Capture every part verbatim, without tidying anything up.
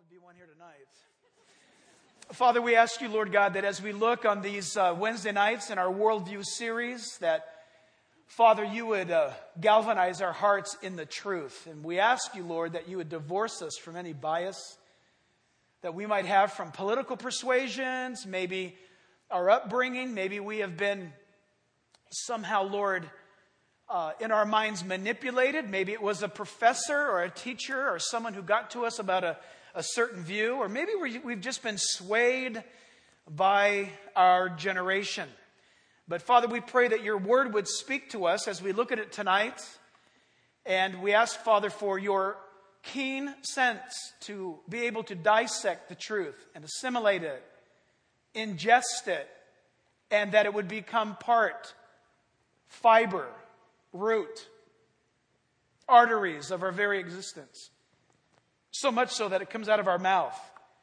be one here tonight. Father, we ask you, Lord God, that as we look on these uh, Wednesday nights in our Worldview series, that, Father, you would uh, galvanize our hearts in the truth. And we ask you, Lord, that you would divorce us from any bias that we might have from political persuasions, maybe our upbringing, maybe we have been somehow, Lord, uh, in our minds manipulated. Maybe it was a professor or a teacher or someone who got to us about a, a certain view, or maybe we, we've just been swayed by our generation. But Father, we pray that your word would speak to us as we look at it tonight. And we ask, Father, for your keen sense to be able to dissect the truth and assimilate it, ingest it, and that it would become part, fiber, root, arteries of our very existence. So much so that it comes out of our mouth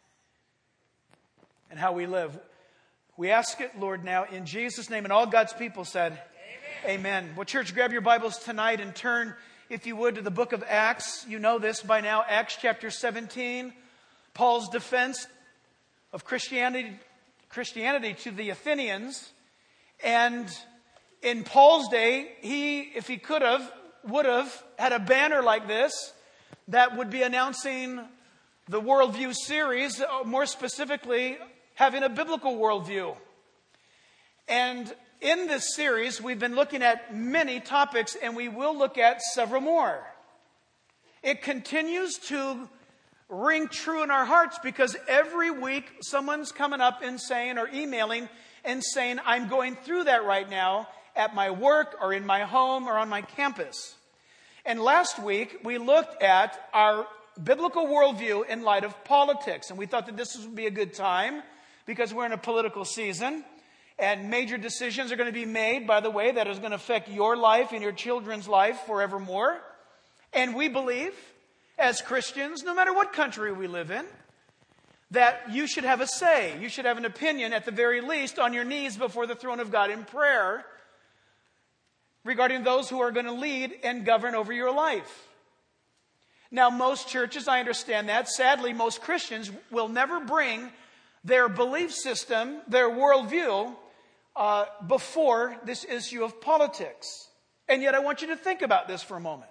and how we live. We ask it, Lord, now in Jesus' name. And all God's people said, Amen. Amen. Well, church, grab your Bibles tonight and turn, if you would, to the book of Acts. You know this by now. Acts chapter seventeen. Paul's defense of Christianity, Christianity to the Athenians. And in Paul's day, he, if he could have, would have had a banner like this that would be announcing the Worldview series, more specifically, having a biblical worldview. And in this series, we've been looking at many topics, and we will look at several more. It continues to ring true in our hearts because every week someone's coming up and saying, or emailing and saying, I'm going through that right now at my work or in my home or on my campus. And last week, we looked at our biblical worldview in light of politics. And we thought that this would be a good time because we're in a political season. And major decisions are going to be made, by the way, that is going to affect your life and your children's life forevermore. And we believe, as Christians, no matter what country we live in, that you should have a say. You should have an opinion, at the very least, on your knees before the throne of God in prayer regarding those who are going to lead and govern over your life. Now, most churches, I understand that. Sadly, most Christians will never bring their belief system, their worldview, uh, before this issue of politics. And yet I want you to think about this for a moment.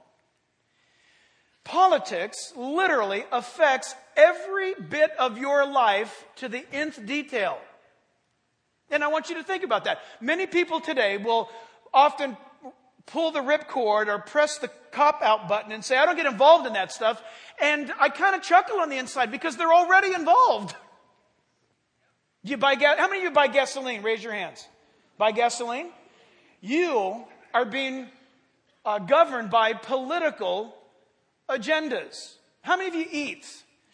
Politics literally affects every bit of your life to the nth detail. And I want you to think about that. Many people today will often pull the ripcord or press the cop-out button and say, I don't get involved in that stuff. And I kind of chuckle on the inside because they're already involved. You buy gas? How many of you buy gasoline? Raise your hands. Buy gasoline? You are being uh, governed by political agendas. How many of you eat?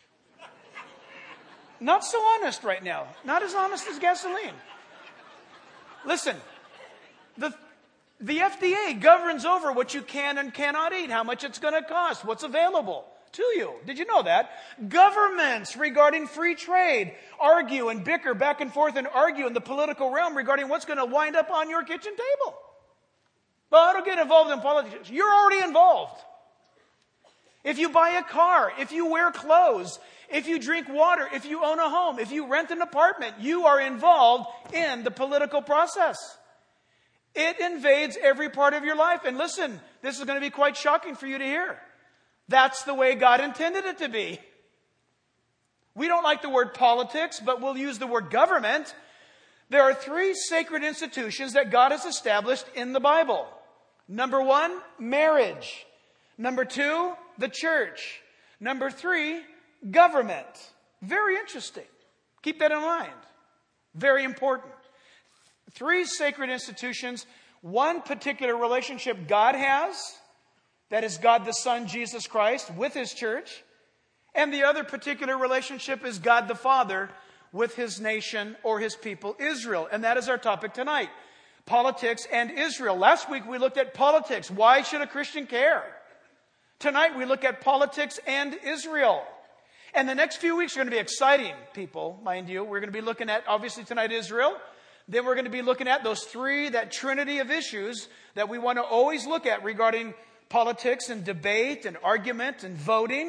Not so honest right now. Not as honest as gasoline. Listen, the the F D A governs over what you can and cannot eat, how much it's going to cost, what's available to you. Did you know that? Governments regarding free trade argue and bicker back and forth and argue in the political realm regarding what's going to wind up on your kitchen table. But I don't get involved in politics. You're already involved. If you buy a car, if you wear clothes, if you drink water, if you own a home, if you rent an apartment, you are involved in the political process. It invades every part of your life. And listen, this is going to be quite shocking for you to hear. That's the way God intended it to be. We don't like the word politics, but we'll use the word government. There are three sacred institutions that God has established in the Bible. Number one, marriage. Number two, the church. Number three, government. Very interesting. Keep that in mind. Very important. Three sacred institutions. One particular relationship God has, that is God the Son, Jesus Christ, with His church. And the other particular relationship is God the Father with His nation or His people, Israel. And that is our topic tonight. Politics and Israel. Last week we looked at politics. Why should a Christian care? Tonight we look at politics and Israel. And the next few weeks are going to be exciting, people, mind you. We're going to be looking at, obviously tonight, Israel. Then we're going to be looking at those three, that trinity of issues that we want to always look at regarding politics and debate and argument and voting.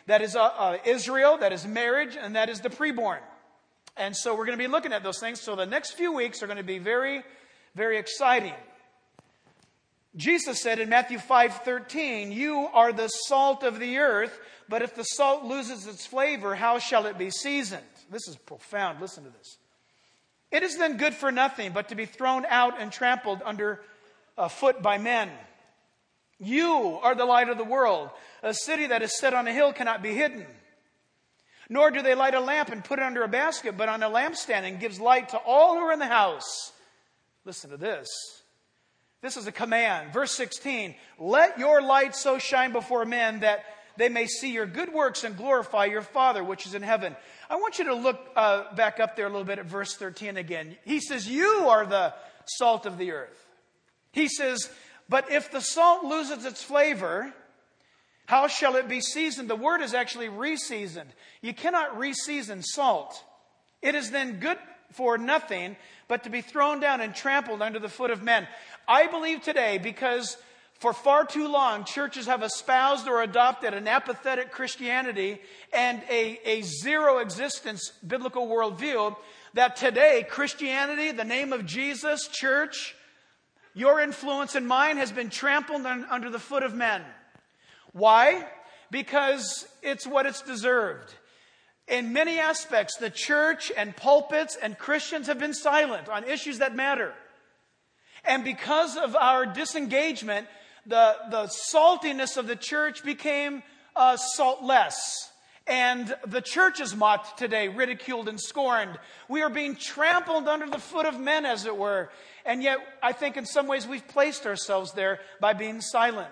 That is uh, uh, Israel, that is marriage, and that is the preborn. And so we're going to be looking at those things. So the next few weeks are going to be very, very exciting. Jesus said in Matthew five thirteen, "You are the salt of the earth, but if the salt loses its flavor, how shall it be seasoned?" This is profound. Listen to this. "It is then good for nothing but to be thrown out and trampled under uh, foot by men. You are the light of the world. A city that is set on a hill cannot be hidden. Nor do they light a lamp and put it under a basket, but on a lampstand, and gives light to all who are in the house." Listen to this. This is a command. Verse sixteen, "Let your light so shine before men that they may see your good works and glorify your Father which is in heaven." I want you to look uh, back up there a little bit at verse thirteen again. He says, "You are the salt of the earth." He says, "But if the salt loses its flavor, how shall it be seasoned?" The word is actually re-seasoned. You cannot re-season salt. "It is then good for nothing but to be thrown down and trampled under the foot of men." I believe today, because for far too long, churches have espoused or adopted an apathetic Christianity and a, a zero existence biblical worldview, that today Christianity, the name of Jesus, church, your influence and mine has been trampled un, under the foot of men. Why? Because it's what it's deserved. In many aspects, the church and pulpits and Christians have been silent on issues that matter. And because of our disengagement, the, the saltiness of the church became uh, saltless. And the church is mocked today, ridiculed and scorned. We are being trampled under the foot of men, as it were. And yet, I think in some ways we've placed ourselves there by being silent.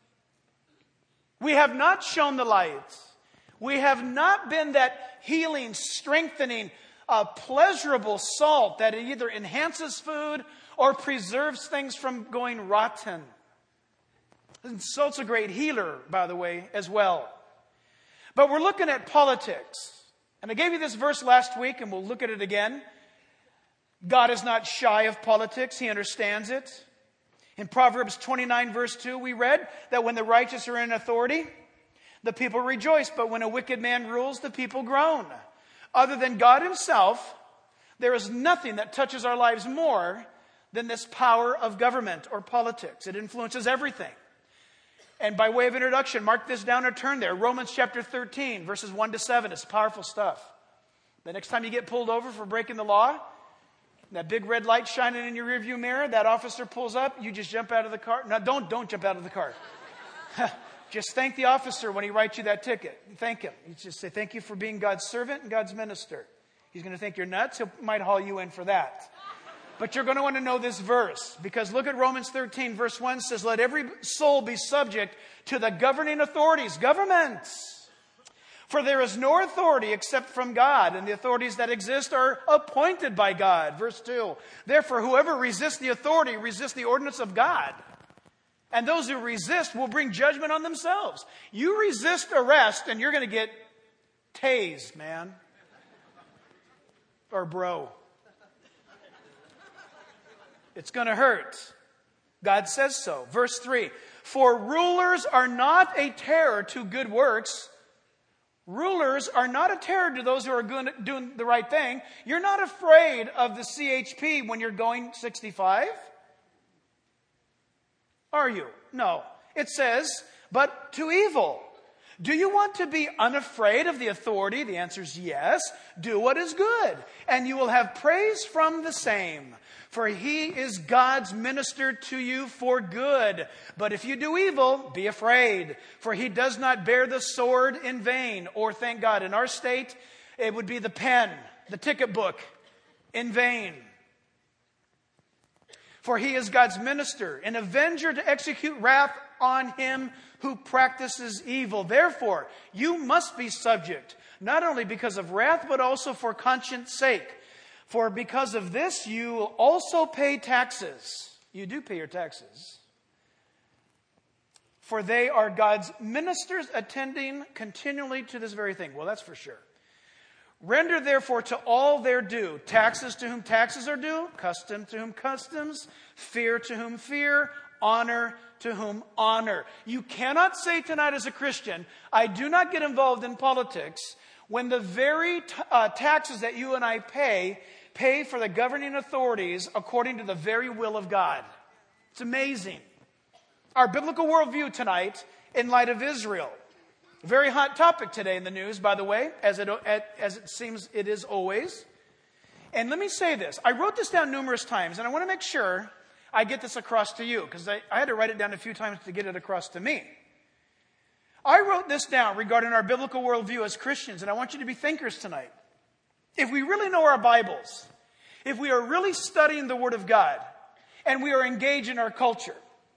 We have not shown the light. We have not been that healing, strengthening, uh, pleasurable salt that either enhances food or preserves things from going rotten. And salt's a great healer, by the way, as well. But we're looking at politics. And I gave you this verse last week, and we'll look at it again. God is not shy of politics. He understands it. In Proverbs twenty-nine, verse two, we read that when the righteous are in authority, the people rejoice. But when a wicked man rules, the people groan. Other than God himself, there is nothing that touches our lives more than this power of government or politics. It influences everything. And by way of introduction, mark this down or turn there. Romans chapter thirteen, verses one to seven. It's powerful stuff. The next time you get pulled over for breaking the law, that big red light shining in your rearview mirror, that officer pulls up, you just jump out of the car. No, don't, don't jump out of the car. Just thank the officer when he writes you that ticket. Thank him. You just say, "Thank you for being God's servant and God's minister." He's going to think you're nuts. He might haul you in for that. But you're going to want to know this verse, because look at Romans thirteen, verse one says, "Let every soul be subject to the governing authorities," governments. "For there is no authority except from God, and the authorities that exist are appointed by God." Verse two, "Therefore, whoever resists the authority resists the ordinance of God. And those who resist will bring judgment on themselves." You resist arrest, and you're going to get tased, man. Or bro. It's going to hurt. God says so. Verse three, "For rulers are not a terror to good works." Rulers are not a terror to those who are doing the right thing. You're not afraid of the C H P when you're going sixty-five. Are you? No. It says, "But to evil." Do you want to be unafraid of the authority? The answer is yes. Do what is good, and you will have praise from the same. For he is God's minister to you for good. But if you do evil, be afraid, for he does not bear the sword in vain. Or, thank God, in our state, it would be the pen, the ticket book, in vain. For he is God's minister, an avenger to execute wrath on him who practices evil. Therefore, you must be subject, not only because of wrath, but also for conscience sake. For because of this, you also pay taxes. You do pay your taxes. For they are God's ministers, attending continually to this very thing. Well, that's for sure. Render therefore to all their due. Taxes to whom taxes are due. Custom to whom customs. Fear to whom fear. Honor to whom honor. You cannot say tonight as a Christian, I do not get involved in politics, when the very t- uh, taxes that you and I pay, pay for the governing authorities according to the very will of God. It's amazing. Our biblical worldview tonight in light of Israel. Very hot topic today in the news, by the way, as it, as it seems it is always. And let me say this. I wrote this down numerous times, and I want to make sure I get this across to you, because I, I had to write it down a few times to get it across to me. I wrote this down regarding our biblical worldview as Christians, and I want you to be thinkers tonight. If we really know our Bibles, if we are really studying the Word of God, and we are engaged in our culture,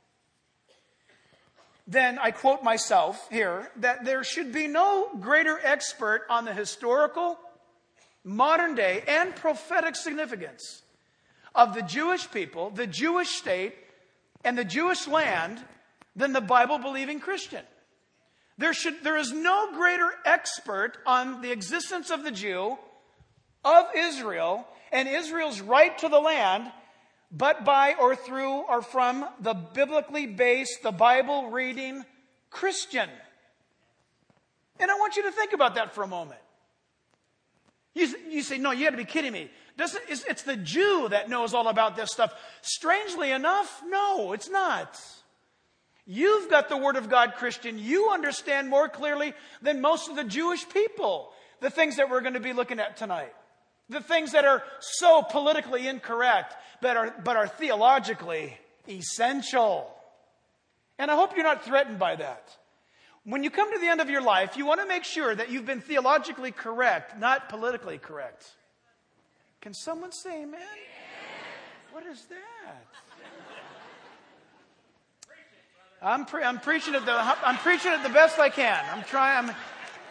then I quote myself here, that there should be no greater expert on the historical, modern day, and prophetic significance of the Jewish people, the Jewish state, and the Jewish land than the Bible-believing Christian. There should, there is no greater expert on the existence of the Jew, of Israel, and Israel's right to the land, but by or through or from the biblically based, the Bible-reading Christian. And I want you to think about that for a moment. You, you say, no, you got to be kidding me. Doesn't, it's, it's the Jew that knows all about this stuff. Strangely enough, no, it's not. You've got the Word of God, Christian. You understand more clearly than most of the Jewish people the things that we're going to be looking at tonight. The things that are so politically incorrect, but are, but are theologically essential. And I hope you're not threatened by that. When you come to the end of your life, you want to make sure that you've been theologically correct, not politically correct. Can someone say amen? What is that? I'm, pre- I'm preaching it the I'm preaching it the best I can. I'm trying. I'm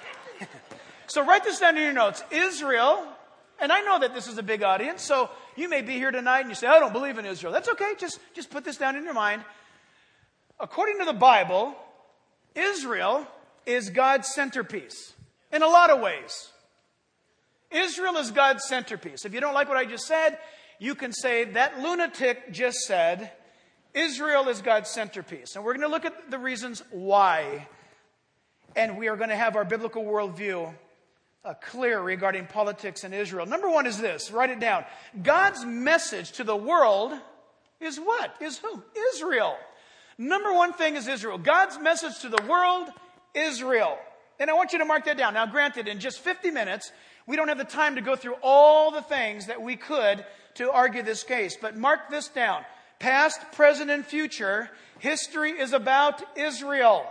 so write this down in your notes. Israel. And I know that this is a big audience, so you may be here tonight and you say, I don't believe in Israel. That's okay. Just, just put this down in your mind. According to the Bible, Israel is God's centerpiece in a lot of ways. Israel is God's centerpiece. If you don't like what I just said, you can say, that lunatic just said, Israel is God's centerpiece. And we're going to look at the reasons why. And we are going to have our biblical worldview Uh, clear regarding politics in Israel. Number one is this. Write it down. God's message to the world is what? Is who? Israel. Number one thing is Israel. God's message to the world, Israel. And I want you to mark that down. Now, granted, in just fifty minutes, we don't have the time to go through all the things that we could to argue this case. But mark this down. Past, present, and future, history is about Israel.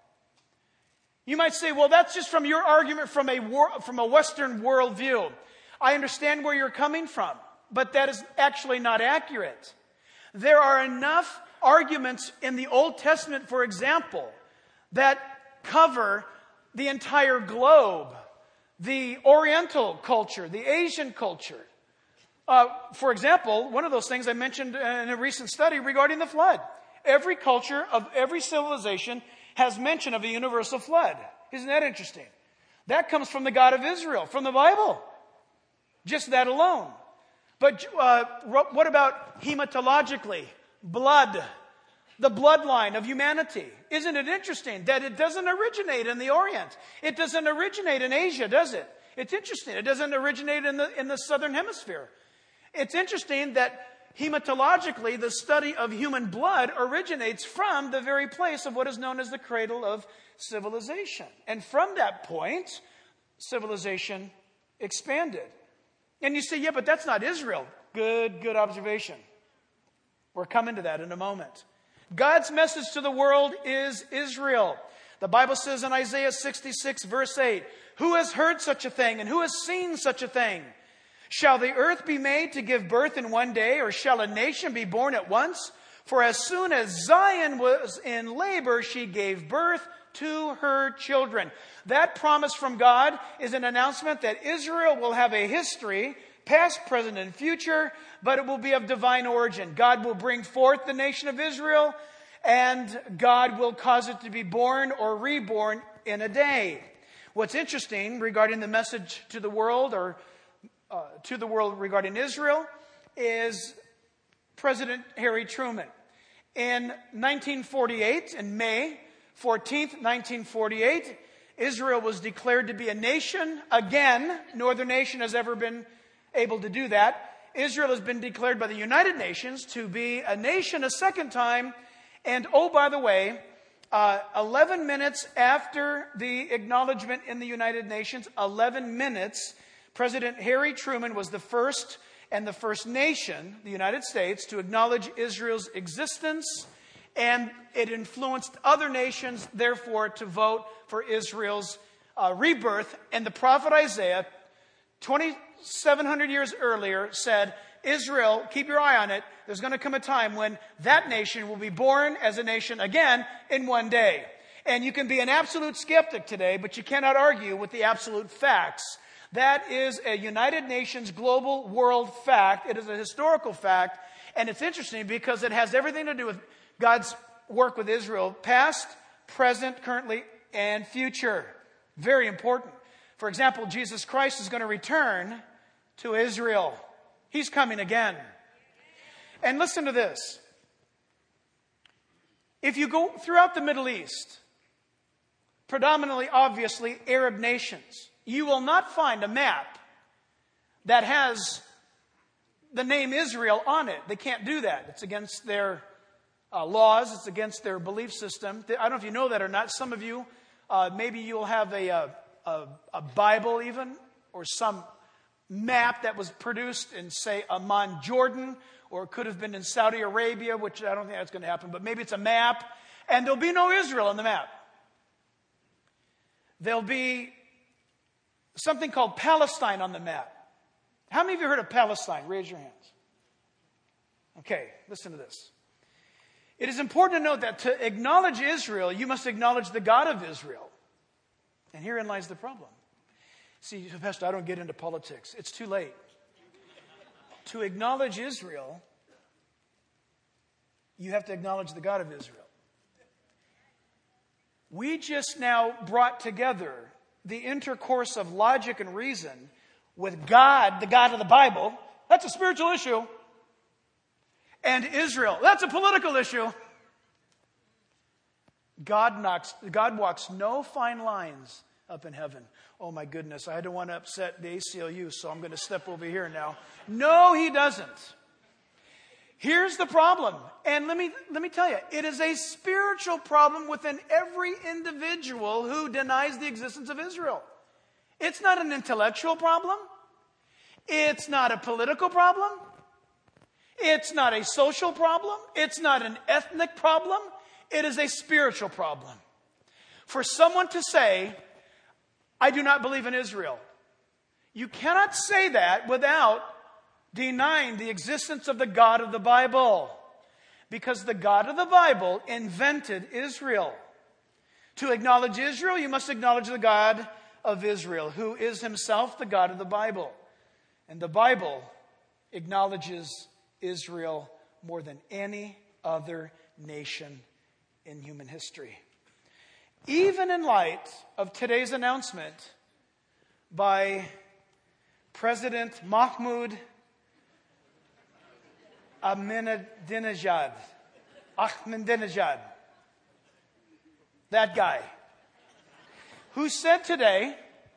You might say, well, that's just from your argument from a wor- from a Western worldview. I understand where you're coming from, but that is actually not accurate. There are enough arguments in the Old Testament, for example, that cover the entire globe, the Oriental culture, the Asian culture. Uh, for example, one of those things I mentioned in a recent study regarding the flood. Every culture of every civilization has mention of a universal flood. Isn't that interesting? That comes from the God of Israel, from the Bible. Just that alone. But uh, what about hematologically? Blood. The bloodline of humanity. Isn't it interesting that it doesn't originate in the Orient? It doesn't originate in Asia, does it? It's interesting. It doesn't originate in the, in the Southern Hemisphere. It's interesting that hematologically, the study of human blood originates from the very place of what is known as the cradle of civilization. And from that point, civilization expanded. And you say, yeah, but that's not Israel. Good, good observation. We're coming to that in a moment. God's message to the world is Israel. The Bible says in Isaiah sixty-six, verse eight, who has heard such a thing and who has seen such a thing? Shall the earth be made to give birth in one day, or shall a nation be born at once? For as soon as Zion was in labor, she gave birth to her children. That promise from God is an announcement that Israel will have a history, past, present, and future, but it will be of divine origin. God will bring forth the nation of Israel, and God will cause it to be born or reborn in a day. What's interesting regarding the message to the world, or Uh, to the world regarding Israel, is President Harry Truman. In nineteen forty-eight, in May fourteenth, nineteen forty-eight, Israel was declared to be a nation. Again, no other nation has ever been able to do that. Israel has been declared by the United Nations to be a nation a second time. And oh, by the way, uh, eleven minutes after the acknowledgement in the United Nations, eleven minutes, President Harry Truman was the first and the first nation, the United States, to acknowledge Israel's existence. And it influenced other nations, therefore, to vote for Israel's uh, rebirth. And the prophet Isaiah, twenty-seven hundred years earlier, said, Israel, keep your eye on it. There's going to come a time when that nation will be born as a nation again in one day. And you can be an absolute skeptic today, but you cannot argue with the absolute facts. That is a United Nations global world fact. It is a historical fact. And it's interesting because it has everything to do with God's work with Israel, past, present, currently, and future. Very important. For example, Jesus Christ is going to return to Israel. He's coming again. And listen to this. If you go throughout the Middle East, predominantly, obviously, Arab nations, you will not find a map that has the name Israel on it. They can't do that. It's against their uh, laws. It's against their belief system. I don't know if you know that or not. Some of you, uh, maybe you'll have a, a, a, a Bible even, or some map that was produced in, say, Amman, Jordan, or it could have been in Saudi Arabia, which I don't think that's going to happen, but maybe it's a map, and there'll be no Israel on the map. There'll be something called Palestine on the map. How many of you heard of Palestine? Raise your hands. Okay, listen to this. It is important to note that to acknowledge Israel, you must acknowledge the God of Israel. And herein lies the problem. See, Pastor, I don't get into politics. It's too late. To acknowledge Israel, you have to acknowledge the God of Israel. We just now brought together the intercourse of logic and reason with God, the God of the Bible. That's a spiritual issue. And Israel, that's a political issue. God knocks, God walks no fine lines up in heaven. Oh my goodness, I don't want to upset the A C L U, so I'm going to step over here now. No, he doesn't. Here's the problem. And let me, let me tell you, it is a spiritual problem within every individual who denies the existence of Israel. It's not an intellectual problem. It's not a political problem. It's not a social problem. It's not an ethnic problem. It is a spiritual problem. For someone to say, I do not believe in Israel, you cannot say that without denying the existence of the God of the Bible. Because the God of the Bible invented Israel. To acknowledge Israel, you must acknowledge the God of Israel, who is himself the God of the Bible. And the Bible acknowledges Israel more than any other nation in human history. Even in light of today's announcement by President Mahmoud Ahmadinejad, Ahmadinejad, that guy, who said today,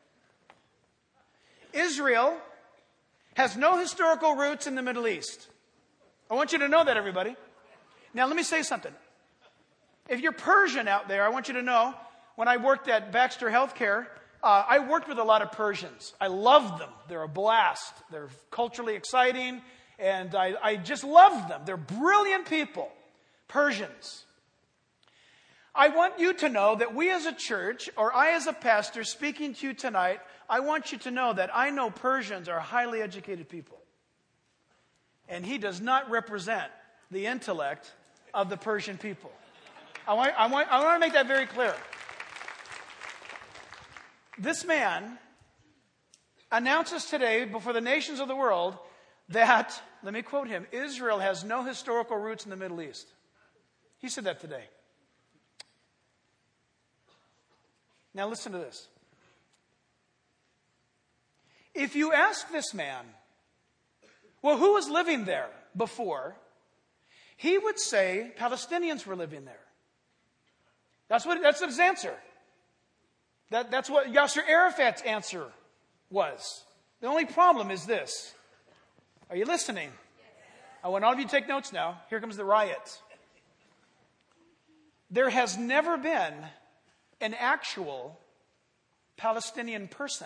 Israel has no historical roots in the Middle East. I want you to know that, everybody. Now, let me say something. If you're Persian out there, I want you to know, when I worked at Baxter Healthcare, uh, I worked with a lot of Persians. I loved them. They're a blast. They're culturally exciting, and I, I just loved them. They're brilliant people, Persians. I want you to know that we as a church, or I as a pastor speaking to you tonight, I want you to know that I know Persians are highly educated people. And he does not represent the intellect of the Persian people. I want, I want, I want to make that very clear. This man announces today before the nations of the world that, let me quote him, Israel has no historical roots in the Middle East. He said that today. Now listen to this. If you ask this man, well, who was living there before? he would say Palestinians were living there. That's what, that's his answer. That, that's what Yasser Arafat's answer was. The only problem is this. Are you listening? I want all of you to take notes now. Here comes the riot. There has never been an actual Palestinian person.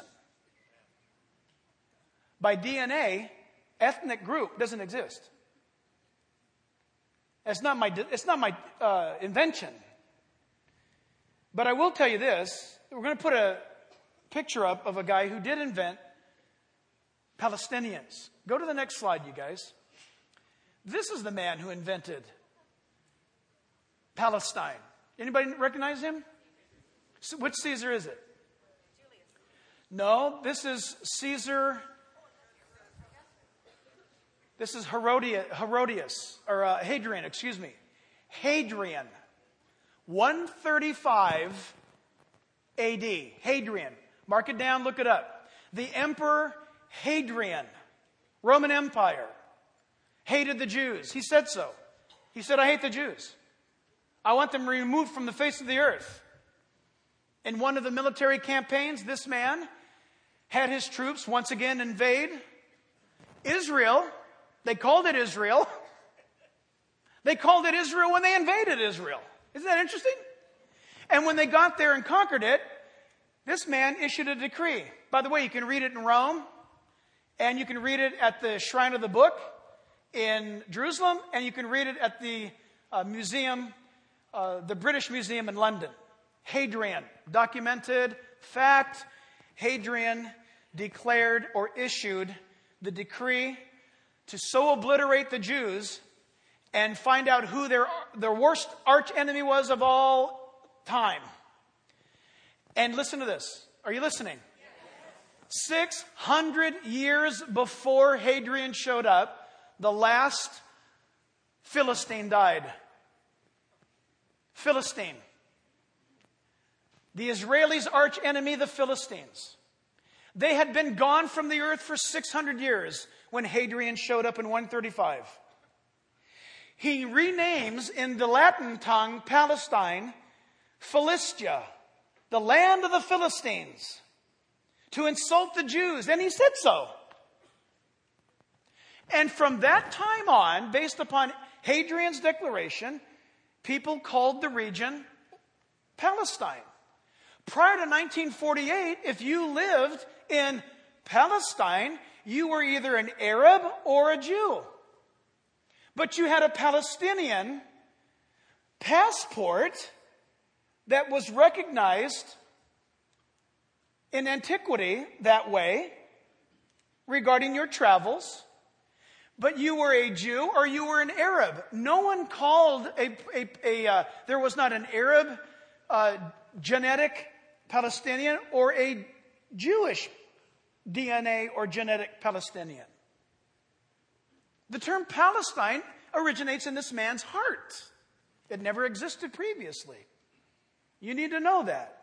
By D N A, ethnic group doesn't exist. It's not my, it's not my uh, invention. But I will tell you this. We're going to put a picture up of a guy who did invent Palestinians. Go to the next slide, you guys. This is the man who invented Palestine. Anybody recognize him? So which Caesar is it? No, this is Caesar. This is Herodias, Herodias or uh, Hadrian, excuse me. Hadrian. one thirty-five A D. Hadrian. Mark it down, look it up. The Emperor Hadrian, Roman Empire, hated the Jews. He said so. He said, I hate the Jews. I want them removed from the face of the earth. In one of the military campaigns, this man had his troops once again invade Israel. They called it Israel. They called it Israel when they invaded Israel. Isn't that interesting? And when they got there and conquered it, this man issued a decree. By the way, you can read it in Rome, and you can read it at the Shrine of the Book in Jerusalem, and you can read it at the uh, museum, uh, the British Museum in London. Hadrian, documented fact, Hadrian declared or issued the decree to so obliterate the Jews and find out who their, their worst arch enemy was of all time. And listen to this. Are you listening? six hundred years before Hadrian showed up, the last Philistine died. Philistine. The Israelis' arch enemy, the Philistines. They had been gone from the earth for six hundred years when Hadrian showed up in one thirty-five. He renames in the Latin tongue Palestine, Philistia, the land of the Philistines, to insult the Jews. And he said so. And from that time on, based upon Hadrian's declaration, people called the region Palestine. Prior to nineteen forty-eight, if you lived in Palestine, you were either an Arab or a Jew. But you had a Palestinian passport that was recognized in antiquity that way regarding your travels. But you were a Jew or you were an Arab. No one called a, a, a uh, there was not an Arab uh, genetic Palestinian or a Jewish D N A or genetic Palestinian. The term Palestine originates in this man's heart. It never existed previously. You need to know that.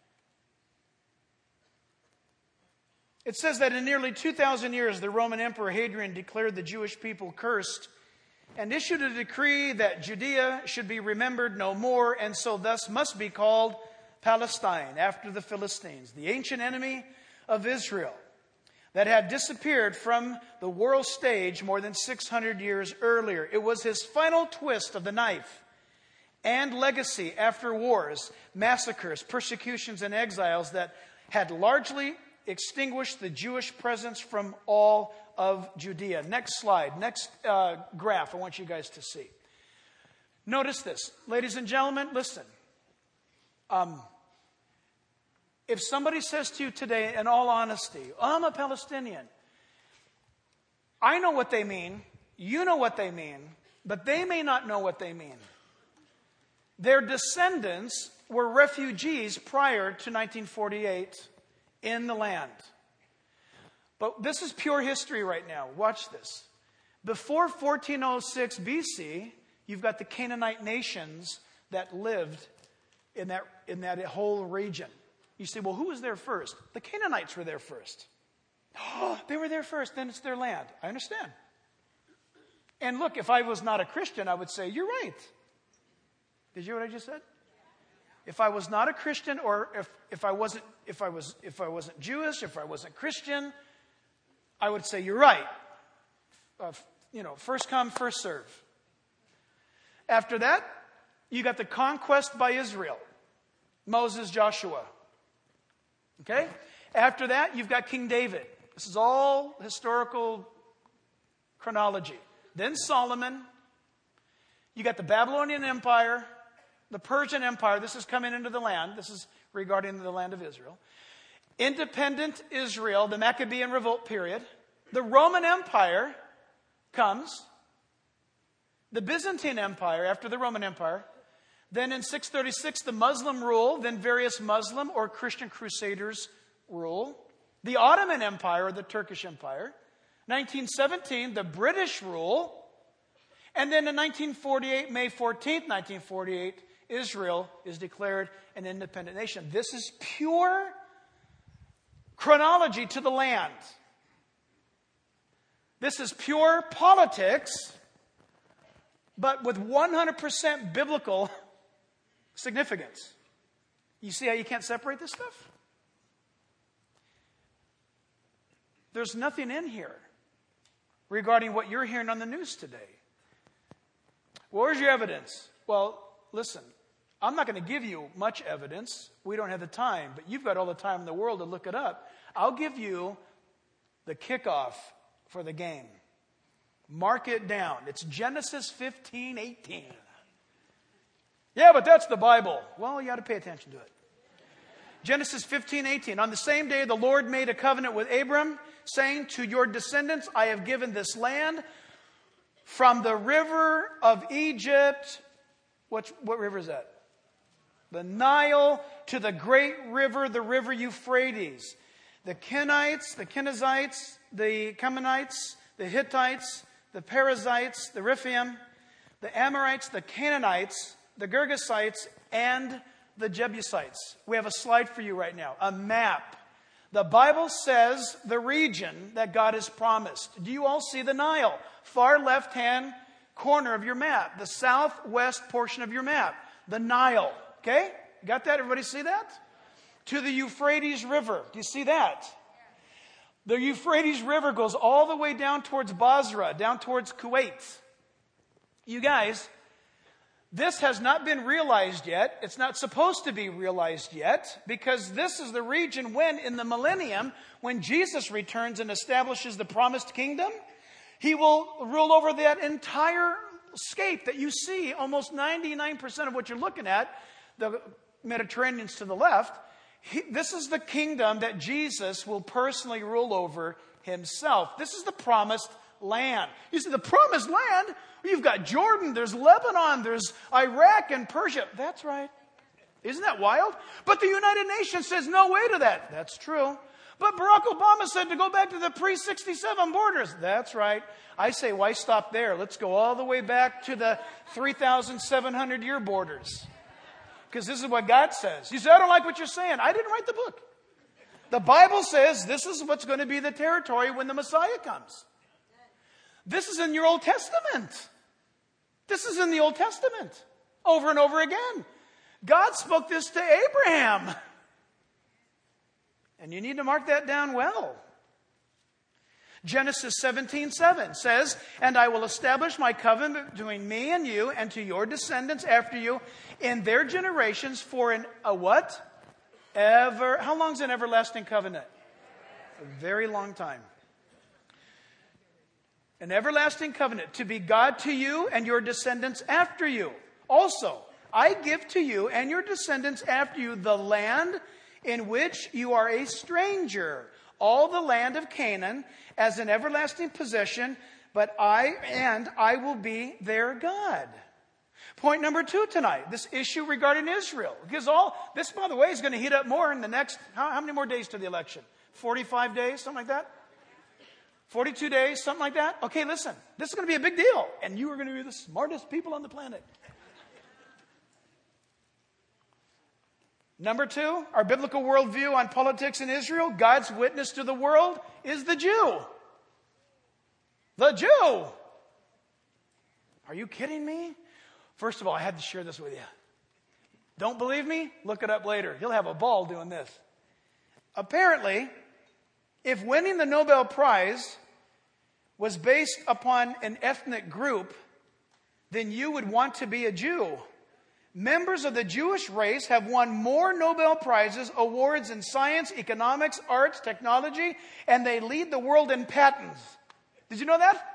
It says that in nearly two thousand years, the Roman Emperor Hadrian declared the Jewish people cursed and issued a decree that Judea should be remembered no more, and so thus must be called Palestine, after the Philistines, the ancient enemy of Israel that had disappeared from the world stage more than six hundred years earlier. It was his final twist of the knife and legacy after wars, massacres, persecutions, and exiles that had largely extinguished the Jewish presence from all of Judea. Next slide, next uh, graph I want you guys to see. Notice this. Ladies and gentlemen, listen. Um, if somebody says to you today, in all honesty, I'm a Palestinian, I know what they mean, you know what they mean, but they may not know what they mean. Their descendants were refugees prior to nineteen forty-eight in the land. But this is pure history right now. Watch this. Before fourteen oh six B C, you've got the Canaanite nations that lived in that, in that whole region. You say, well, who was there first? The Canaanites were there first. Oh, they were there first, then it's their land. I understand. And look, if I was not a Christian, I would say, you're right. Did you hear what I just said? If I was not a Christian, or if, if I wasn't if I was if I wasn't Jewish, if I wasn't Christian, I would say you're right. Uh, you know, first come, first serve. After that, you got the conquest by Israel. Moses, Joshua. Okay? After that, you've got King David. This is all historical chronology. Then Solomon. You got the Babylonian Empire, the Persian Empire. This is coming into the land. This is regarding the land of Israel. Independent Israel, the Maccabean revolt period. The Roman Empire comes. The Byzantine Empire after the Roman Empire. Then in six thirty-six, the Muslim rule. Then various Muslim or Christian crusaders rule. The Ottoman Empire or the Turkish Empire. nineteen seventeen, the British rule. And then in nineteen forty-eight, May fourteenth, nineteen forty-eight, Israel is declared an independent nation. This is pure chronology to the land. This is pure politics, but with one hundred percent biblical significance. You see how you can't separate this stuff? There's nothing in here regarding what you're hearing on the news today. Where's your evidence? Well, listen, I'm not going to give you much evidence. We don't have the time, but you've got all the time in the world to look it up. I'll give you the kickoff for the game. Mark it down. It's Genesis fifteen eighteen. Yeah, but that's the Bible. Well, you got to pay attention to it. Genesis fifteen eighteen. On the same day, the Lord made a covenant with Abram, saying, to your descendants, I have given this land from the river of Egypt. What, what river is that? The Nile, to the great river, the river Euphrates. The Kenites, the Kenizzites, the Canaanites, the Hittites, the Perizzites, the Rephaim, the Amorites, the Canaanites, the Girgasites, and the Jebusites. We have a slide for you right now, a map. The Bible says the region that God has promised. Do you all see the Nile? Far left-hand corner of your map. The southwest portion of your map. The Nile. Okay? You got that? Everybody see that? To the Euphrates River. Do you see that? The Euphrates River goes all the way down towards Basra, down towards Kuwait. You guys, this has not been realized yet. It's not supposed to be realized yet, because this is the region when, in the millennium, when Jesus returns and establishes the promised kingdom, he will rule over that entire scape that you see. Almost ninety-nine percent of what you're looking at, the Mediterranean's to the left. He, this is the kingdom that Jesus will personally rule over himself. This is the promised land. You see, the promised land, you've got Jordan, there's Lebanon, there's Iraq and Persia. That's right. Isn't that wild? But the United Nations says no way to that. That's true. But Barack Obama said to go back to the pre sixty-seven borders. That's right. I say, why stop there? Let's go all the way back to the three thousand seven hundred year borders. Because this is what God says. You say, I don't like what you're saying. I didn't write the book. The Bible says this is what's going to be the territory when the Messiah comes. This is in your Old Testament. This is in the Old Testament. Over and over again. God spoke this to Abraham. And you need to mark that down well. Genesis seventeen seven says, and I will establish my covenant between me and you and to your descendants after you in their generations for an, a what? Ever. How long is an everlasting covenant? A very long time. An everlasting covenant to be God to you and your descendants after you. Also, I give to you and your descendants after you the land in which you are a stranger, all the land of Canaan as an everlasting possession, but I and I will be their God. Point number two tonight, this issue regarding Israel. Because all this, by the way, is going to heat up more in the next, how, how many more days to the election? forty-five days, something like that? forty-two days, something like that? Okay, listen, this is going to be a big deal. And you are going to be the smartest people on the planet. Number two, our biblical worldview on politics in Israel, God's witness to the world is the Jew. The Jew. Are you kidding me? First of all, I had to share this with you. Don't believe me? Look it up later. He'll have a ball doing this. Apparently, if winning the Nobel Prize was based upon an ethnic group, then you would want to be a Jew. Members of the Jewish race have won more Nobel Prizes, awards in science, economics, arts, technology, and they lead the world in patents. Did you know that?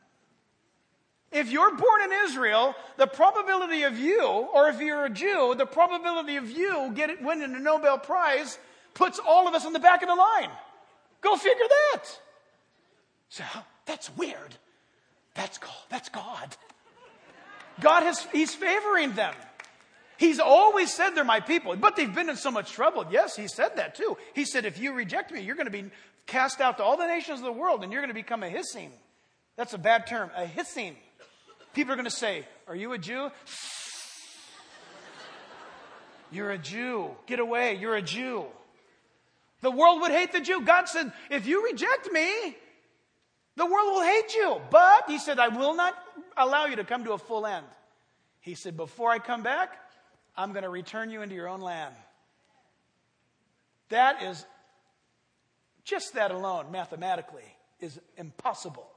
If you're born in Israel, the probability of you, or if you're a Jew, the probability of you getting winning a Nobel Prize puts all of us in the back of the line. Go figure that. So that's weird. That's God. That's God. God has, he's favoring them. He's always said they're my people, but they've been in so much trouble. Yes, he said that too. He said, if you reject me, you're going to be cast out to all the nations of the world and you're going to become a hissing. That's a bad term, a hissing. People are going to say, are you a Jew? You're a Jew. Get away. You're a Jew. The world would hate the Jew. God said, if you reject me, the world will hate you. But he said, I will not allow you to come to a full end. He said, before I come back, I'm going to return you into your own land. That is, just that alone, mathematically, is impossible.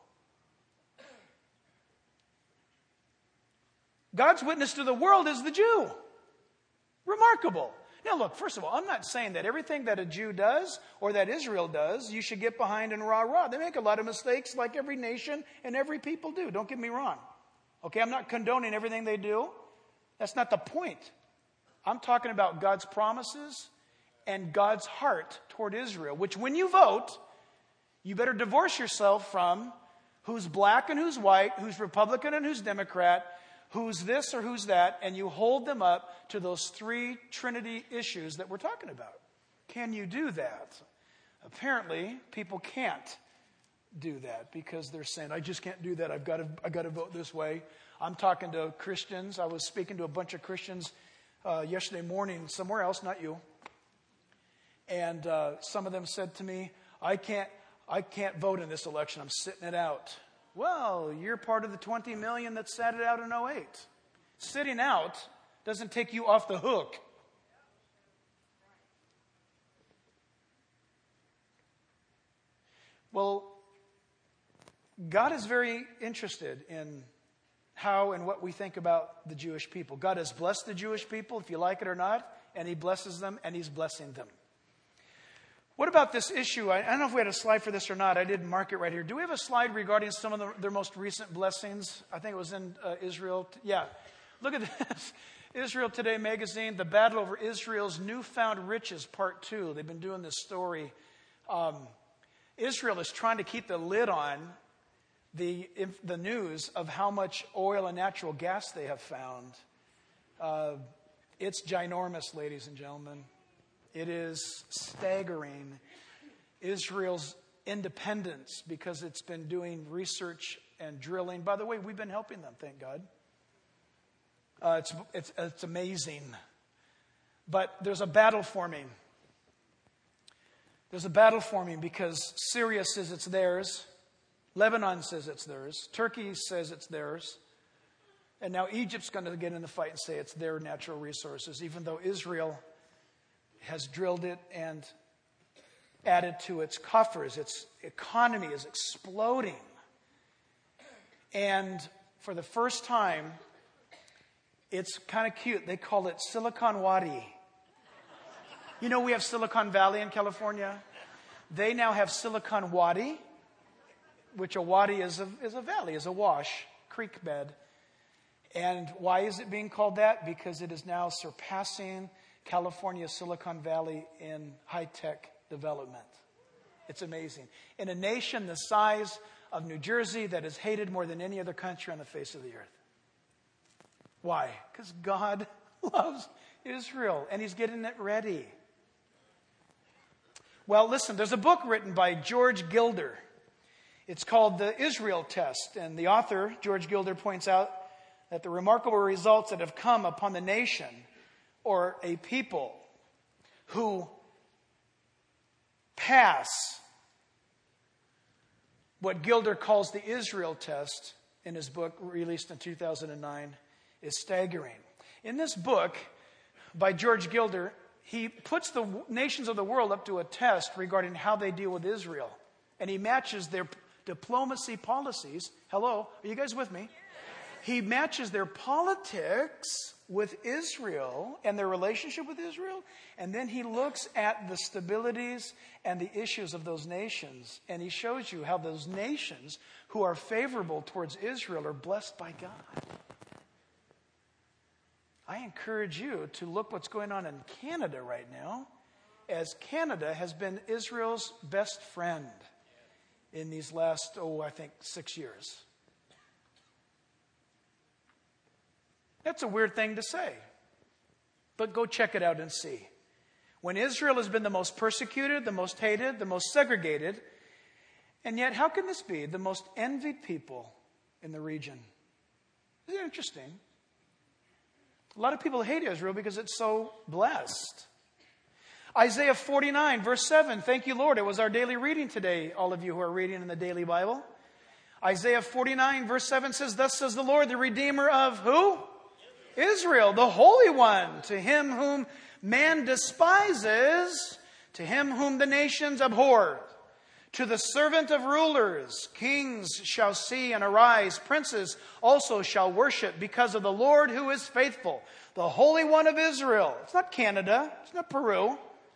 God's witness to the world is the Jew. Remarkable. Now look, first of all, I'm not saying that everything that a Jew does or that Israel does, you should get behind and rah-rah. They make a lot of mistakes like every nation and every people do. Don't get me wrong. Okay, I'm not condoning everything they do. That's not the point. I'm talking about God's promises and God's heart toward Israel, which when you vote, you better divorce yourself from who's black and who's white, who's Republican and who's Democrat, who's this or who's that, and you hold them up to those three Trinity issues that we're talking about. Can you do that? Apparently, people can't do that because they're saying, I just can't do that. I've got to, I've got to vote this way. I'm talking to Christians. I was speaking to a bunch of Christians uh, yesterday morning somewhere else, not you. And uh, some of them said to me, I can't, I can't vote in this election. I'm sitting it out. Well, you're part of the twenty million that sat it out in oh eight. Sitting out doesn't take you off the hook. Well, God is very interested in how and what we think about the Jewish people. God has blessed the Jewish people, if you like it or not, and he blesses them, and he's blessing them. What about this issue? I, I don't know if we had a slide for this or not. I didn't mark it right here. Do we have a slide regarding some of the, their most recent blessings? I think it was in uh, Israel. Yeah. Look at this. Israel Today magazine, The Battle Over Israel's Newfound Riches, Part two. They've been doing this story. Um, Israel is trying to keep the lid on the, the news of how much oil and natural gas they have found. Uh, it's ginormous, ladies and gentlemen. It is staggering. Israel's independence, because it's been doing research and drilling. By the way, we've been helping them, thank God. Uh, it's, it's, it's amazing. But there's a battle forming. There's a battle forming because Syria says it's theirs. Lebanon says it's theirs. Turkey says it's theirs. And now Egypt's going to get in the fight and say it's their natural resources, even though Israel has drilled it and added to its coffers. Its economy is exploding. And for the first time, it's kind of cute. They call it Silicon Wadi. You know, we have Silicon Valley in California. They now have Silicon Wadi, which a wadi is a, is a valley, is a wash, creek bed. And why is it being called that? Because it is now surpassing California's Silicon Valley in high-tech development. It's amazing. In a nation the size of New Jersey that is hated more than any other country on the face of the earth. Why? Because God loves Israel and he's getting it ready. Well, listen, there's a book written by George Gilder. It's called The Israel Test. And the author, George Gilder, points out that the remarkable results that have come upon the nation or a people who pass what Gilder calls the Israel test in his book, released in two thousand nine, is staggering. In this book, by George Gilder, he puts the nations of the world up to a test regarding how they deal with Israel. And he matches their diplomacy policies. Hello, are you guys with me? He matches their politics with Israel and their relationship with Israel. And then he looks at the stabilities and the issues of those nations. And he shows you how those nations who are favorable towards Israel are blessed by God. I encourage you to look what's going on in Canada right now, as Canada has been Israel's best friend in these last, oh, I think six years. That's a weird thing to say, but go check it out and see. When Israel has been the most persecuted, the most hated, the most segregated, and yet how can this be? The most envied people in the region. Isn't it interesting? A lot of people hate Israel because it's so blessed. Isaiah forty-nine, verse seven. Thank you, Lord. It was our daily reading today, all of you who are reading in the daily Bible. Isaiah forty-nine, verse seven says, Thus says the Lord, the Redeemer of who? Israel, the Holy One, to him whom man despises, to him whom the nations abhor. To the servant of rulers, kings shall see and arise, princes also shall worship, because of the Lord who is faithful, the Holy One of Israel. It's not Canada, it's not Peru.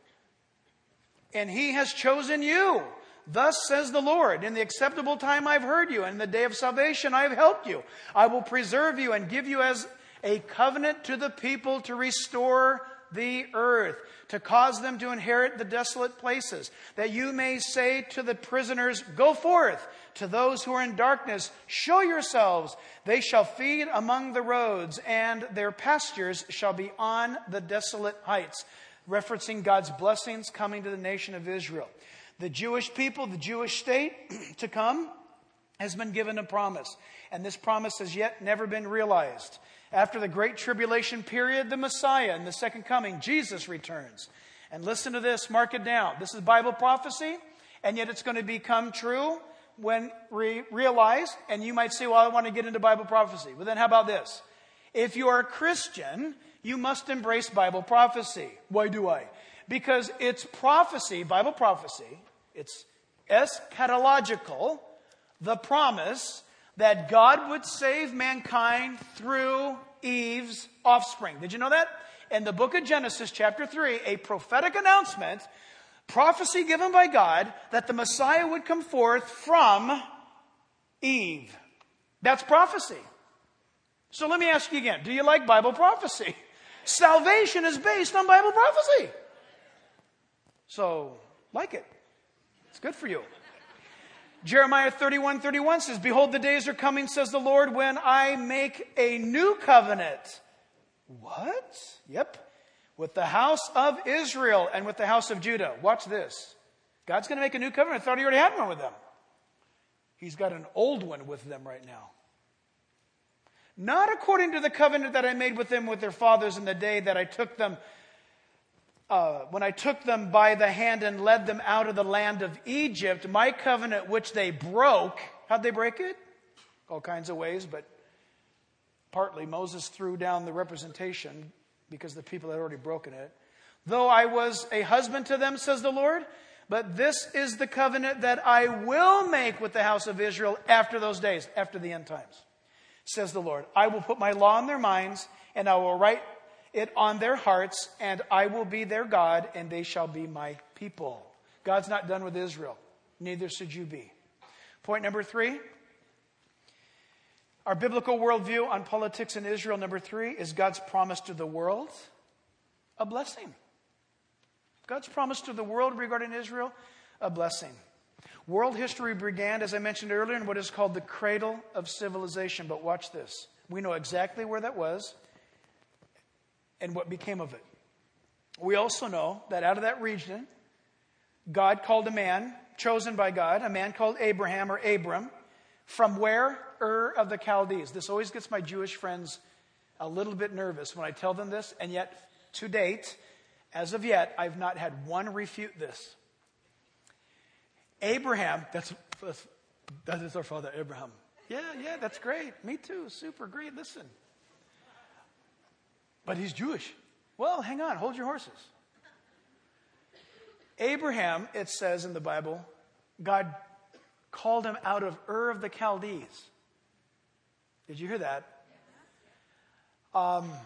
And he has chosen you. Thus says the Lord, in the acceptable time I've heard you, and in the day of salvation I have helped you. I will preserve you and give you as a covenant to the people to restore the earth, to cause them to inherit the desolate places, that you may say to the prisoners, Go forth. To those who are in darkness, show yourselves. They shall feed among the roads, and their pastures shall be on the desolate heights. Referencing God's blessings coming to the nation of Israel. The Jewish people, the Jewish state to come, has been given a promise. And this promise has yet never been realized. After the great tribulation period, the Messiah, in the second coming, Jesus returns. And listen to this, mark it down. This is Bible prophecy, and yet it's going to become true when re- realized. And you might say, well, I want to get into Bible prophecy. Well, then how about this? If you are a Christian, you must embrace Bible prophecy. Why do I? Because it's prophecy, Bible prophecy. It's eschatological, the promise that God would save mankind through Eve's offspring. Did you know that? In the book of Genesis, chapter three, a prophetic announcement, prophecy given by God, that the Messiah would come forth from Eve. That's prophecy. So let me ask you again, do you like Bible prophecy? Salvation is based on Bible prophecy. So, like it. It's good for you. Jeremiah thirty-one thirty-one says, Behold, the days are coming, says the Lord, when I make a new covenant. What? Yep. With the house of Israel and with the house of Judah. Watch this. God's going to make a new covenant. I thought he already had one with them. He's got an old one with them right now. Not according to the covenant that I made with them with their fathers in the day that I took them Uh, when I took them by the hand and led them out of the land of Egypt, my covenant which they broke. How'd they break it? All kinds of ways, but partly Moses threw down the representation because the people had already broken it. Though I was a husband to them, says the Lord, but this is the covenant that I will make with the house of Israel after those days, after the end times, says the Lord. I will put my law in their minds, and I will write it on their hearts, and I will be their God, and they shall be my people. God's not done with Israel. Neither should you be. Point number three. Our biblical worldview on politics in Israel, number three, is God's promise to the world a blessing. God's promise to the world regarding Israel, a blessing. World history began, as I mentioned earlier, in what is called the cradle of civilization. But watch this. We know exactly where that was and what became of it. We also know that out of that region, God called a man, chosen by God, a man called Abraham or Abram, from where? Ur of the Chaldees. This always gets my Jewish friends a little bit nervous when I tell them this, and yet, to date, as of yet, I've not had one refute this. Abraham, that's, that is our father Abraham. Yeah, yeah, that's great. Me too. Super great. Listen. But he's Jewish. Well, hang on. Hold your horses. Abraham, it says in the Bible, God called him out of Ur of the Chaldees. Did you hear that? Um,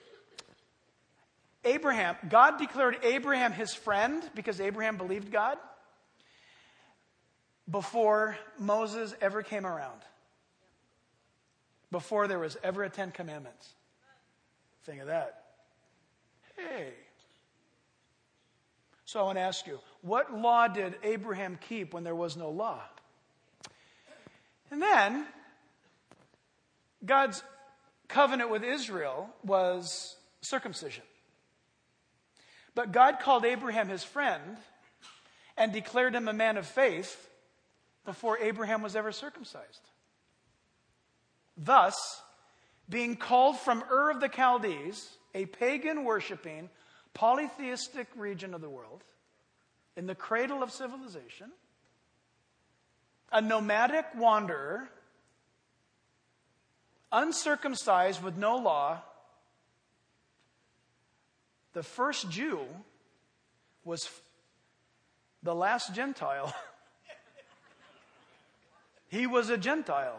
Abraham, God declared Abraham his friend because Abraham believed God before Moses ever came around. Before there was ever a Ten Commandments. Think of that. Hey. So I want to ask you, what law did Abraham keep when there was no law? And then, God's covenant with Israel was circumcision. But God called Abraham his friend and declared him a man of faith before Abraham was ever circumcised. Thus, being called from Ur of the Chaldees, a pagan worshiping, polytheistic region of the world, in the cradle of civilization, a nomadic wanderer, uncircumcised with no law, the first Jew was the last Gentile. He was a Gentile.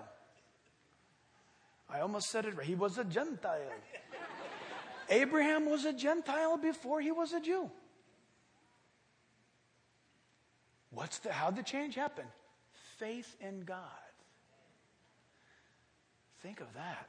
I almost said it right. He was a Gentile. Abraham was a Gentile before he was a Jew. What's the, how'd the change happen? Faith in God. Think of that.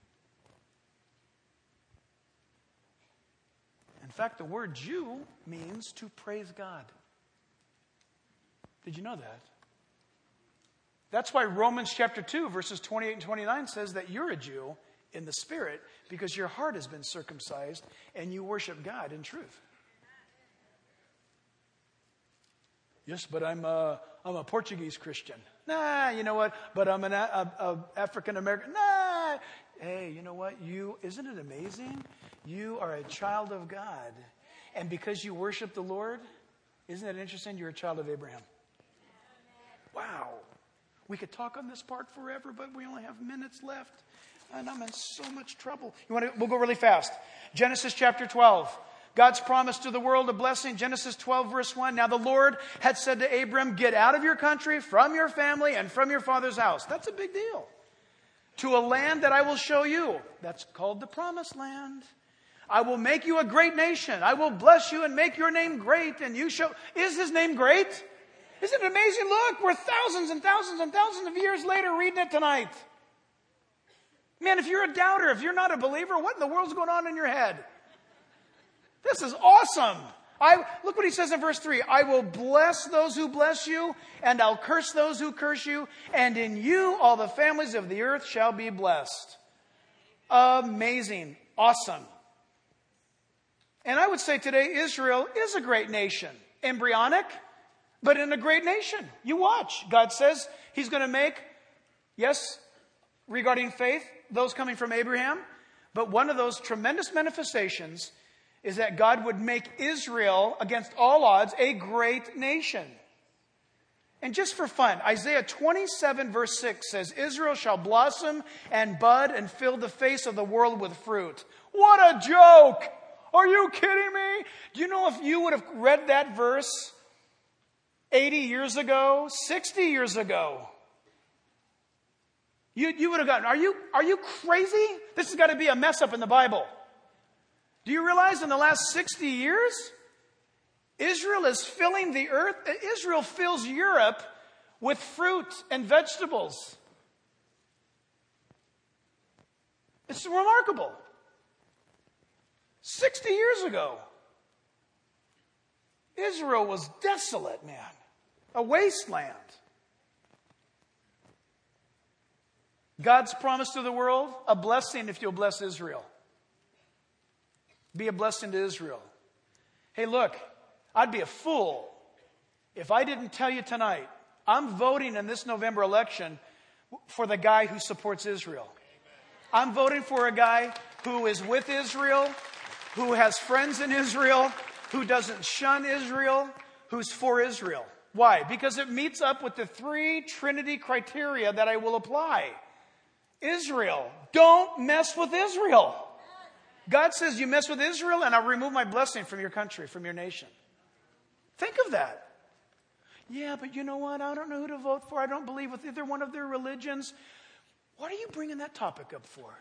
In fact, the word Jew means to praise God. Did you know that? That's why Romans chapter two, verses twenty-eight and twenty-nine says that you're a Jew in the spirit because your heart has been circumcised and you worship God in truth. Yes, but I'm a, I'm a Portuguese Christian. Nah, you know what? But I'm an a, a African American. Nah. Hey, you know what? You isn't it amazing? You are a child of God. And because you worship the Lord, isn't it interesting? You're a child of Abraham. Wow. We could talk on this part forever, but we only have minutes left. And I'm in so much trouble. You want to, we'll go really fast. Genesis chapter twelve. God's promise to the world a blessing. Genesis twelve, verse one. Now the Lord had said to Abram, get out of your country, from your family, and from your father's house. That's a big deal. To a land that I will show you. That's called the promised land. I will make you a great nation. I will bless you and make your name great. And you shall... Is his name great? Isn't it amazing? Look, we're thousands and thousands and thousands of years later reading it tonight. Man, if you're a doubter, if you're not a believer, what in the world's going on in your head? This is awesome. I, look what he says in verse three. I will bless those who bless you, and I'll curse those who curse you, and in you all the families of the earth shall be blessed. Amazing. Awesome. And I would say today Israel is a great nation. Embryonic, but in a great nation. You watch. God says he's going to make, yes, regarding faith, those coming from Abraham. But one of those tremendous manifestations is that God would make Israel, against all odds, a great nation. And just for fun, Isaiah twenty-seven verse six says, Israel shall blossom and bud and fill the face of the world with fruit. What a joke! Are you kidding me? Do you know if you would have read that verse eighty years ago, sixty years ago, you, you would have gotten, are you, are you crazy? This has got to be a mess up in the Bible. Do you realize in the last sixty years, Israel is filling the earth? Israel fills Europe with fruit and vegetables. It's remarkable. sixty years ago, Israel was desolate, man. A wasteland. God's promise to the world, a blessing if you'll bless Israel. Be a blessing to Israel. Hey, look, I'd be a fool if I didn't tell you tonight, I'm voting in this November election for the guy who supports Israel. I'm voting for a guy who is with Israel, who has friends in Israel, who doesn't shun Israel, who's for Israel. Why? Because it meets up with the three Trinity criteria that I will apply. Israel. Don't mess with Israel. God says you mess with Israel and I'll remove my blessing from your country, from your nation. Think of that. Yeah, but you know what? I don't know who to vote for. I don't believe with either one of their religions. What are you bringing that topic up for?